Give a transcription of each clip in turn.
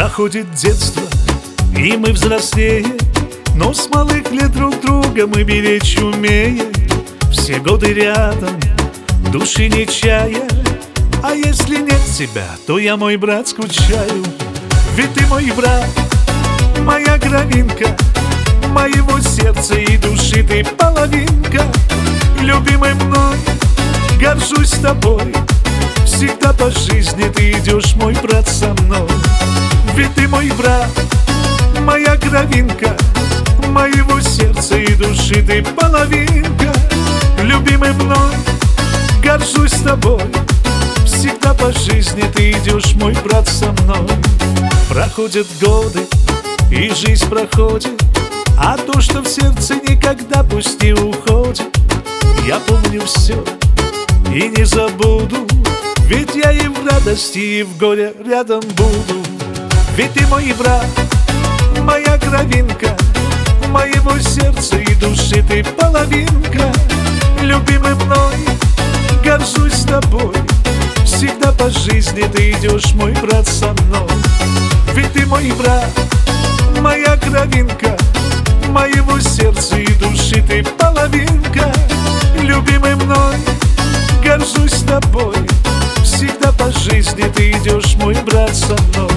Проходит детство, и мы взрослеем, но с малых лет друг друга мы беречь умеем. Все годы рядом, души не чая, а если нет тебя, то я, мой брат, скучаю. Ведь ты мой брат, моя кровинка, моего сердца и души ты половинка. Любимый мной, горжусь тобой, всегда по жизни ты идешь, мой брат, со мной. Ведь ты мой брат, моя кровинка, моего сердца и души ты половинка. Любимый мной, горжусь тобой, всегда по жизни ты идешь, мой брат, со мной. Проходят годы, и жизнь проходит, а то, что в сердце никогда пусть не уходит. Я помню все и не забуду, ведь я и в радости, и в горе рядом буду. Ведь ты мой брат, моя кровинка, моего сердца и души ты половинка. Любимый мной, горжусь тобой, всегда по жизни ты идешь, мой брат, со мной. Ведь ты мой брат, моя кровинка, моего сердца и души ты половинка. Любимый мной, горжусь тобой, всегда по жизни ты идешь, мой брат, со мной.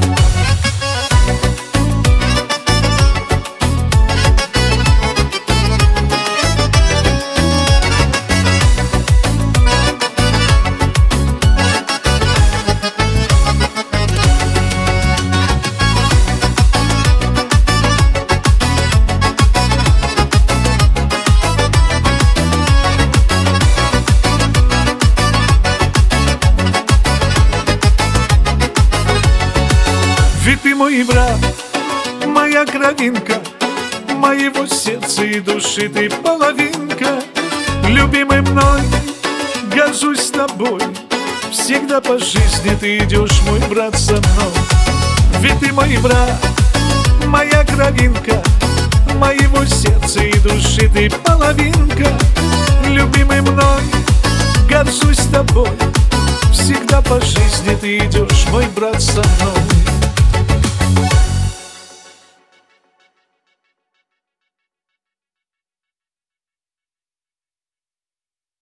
Ведь ты мой брат, моя кровинка, моего сердца и души ты половинка. Любимый мной, горжусь тобой, всегда по жизни ты идешь, мой брат, со мной. Ведь ты мой брат, моя кровинка, моего сердца и души ты половинка. Любимый мной, горжусь тобой, всегда по жизни ты идешь, мой брат, со мной.